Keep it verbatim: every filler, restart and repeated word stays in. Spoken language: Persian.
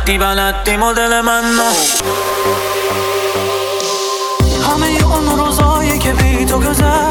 بلدی بلدی مدل من نه. همه اون روزایی که بی تو گذشت